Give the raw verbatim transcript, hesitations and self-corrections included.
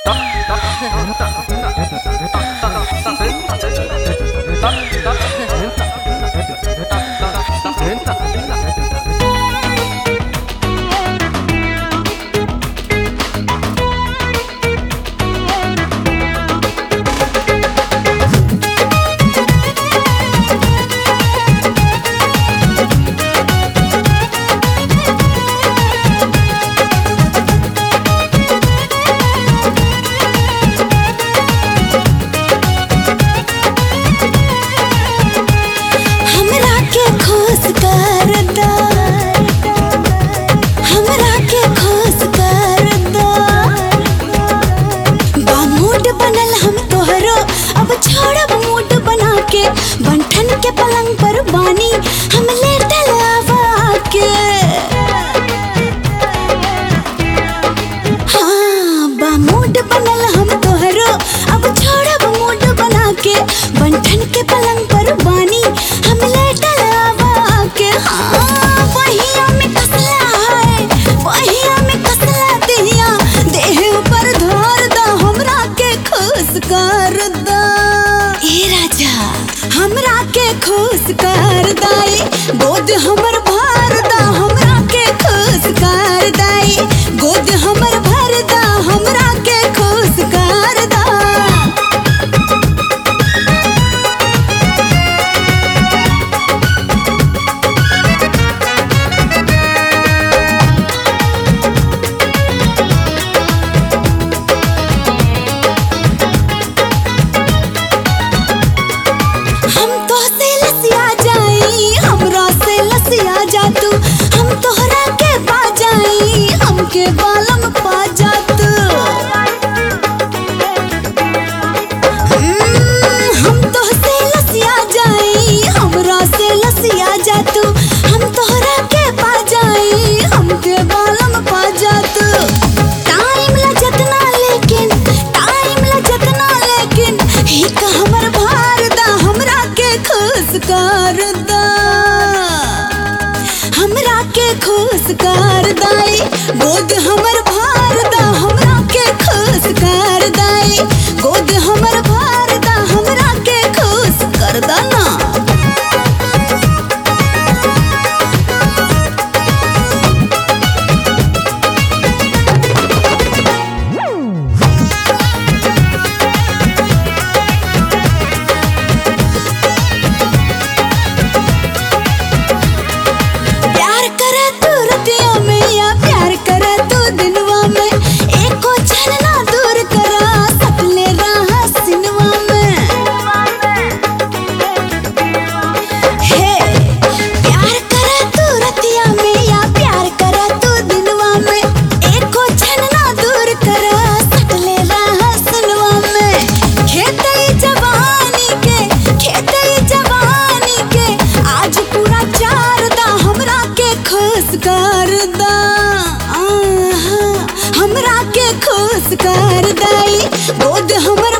बंठन के पलंग पर बानी हम लेटल आवा के। हाँ बा मूड बनल हम तोहरो अब छोड़ब मूड बना के। बंठन के पलंग पर बानी हम लेटल आवा के। हाँ वहिया में कसला है वहिया में कसला दिया देह ऊपर धार दा हमरा के खुश कर दा। ए राजा हमरा के खुश कर दाई गोद हमर भर दा हमरा के खुश कर दाई गोद हमर भर दा हमरा के खुश कर दा। हम तोहरा के पा जाई हमके बालम पा जात। हम तोहसे लसिया जाई हमरा से लसिया जातू। हम तोहरा के पा जाई हमके बालम पा जात। टाइम ला जतना लेकिन टाइम ला जतना लेकिन ही का हमर भार दा हमरा के खुश कर दा। हमरा के खुश कर दाई गोद हमर भार दा हमरा के खुश कर दाई गोद हमर भार दा हमरा के खुश कर दा ना। खुश कर दाई गोद हमर